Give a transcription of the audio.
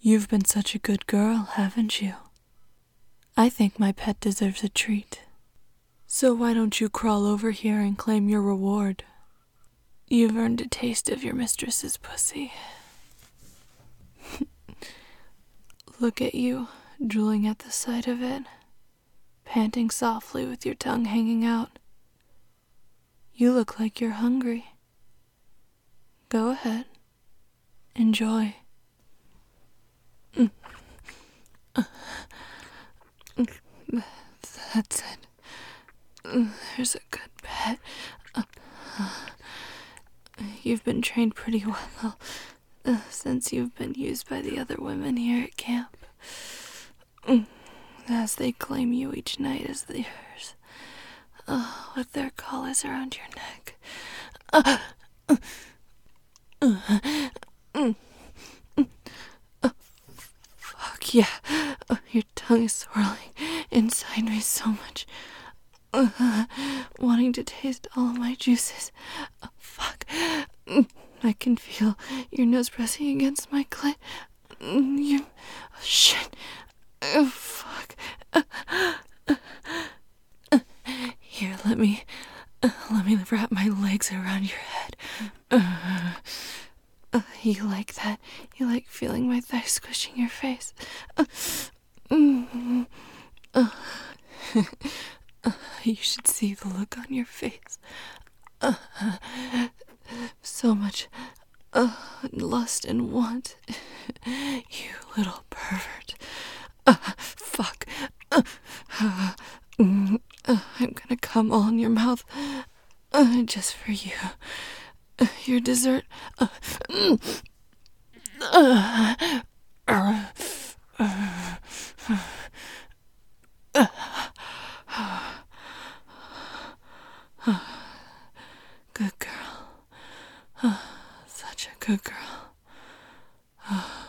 You've been such a good girl, haven't you? I think my pet deserves a treat. So why don't you crawl over here and claim your reward? You've earned a taste of your mistress's pussy. Look at you, drooling at the sight of it, panting softly with your tongue hanging out. You look like you're hungry. Go ahead. Enjoy. That's it. There's a good pet. You've been trained pretty well since you've been used by the other women here at camp. As they claim you each night as theirs, with their collars around your neck. Fuck yeah. Your tongue is swirling inside me so much. Wanting to taste all of my juices. Fuck. I can feel your nose pressing against my clit. You... Oh, shit. Fuck. Here, let me wrap my legs around your head. You like that? You like feeling my thighs squishing your face? You should see the look on your face. So much lust and want. You little pervert. Fuck. I'm gonna come all in your mouth. Just for you. Your dessert. Good girl. Such a good girl.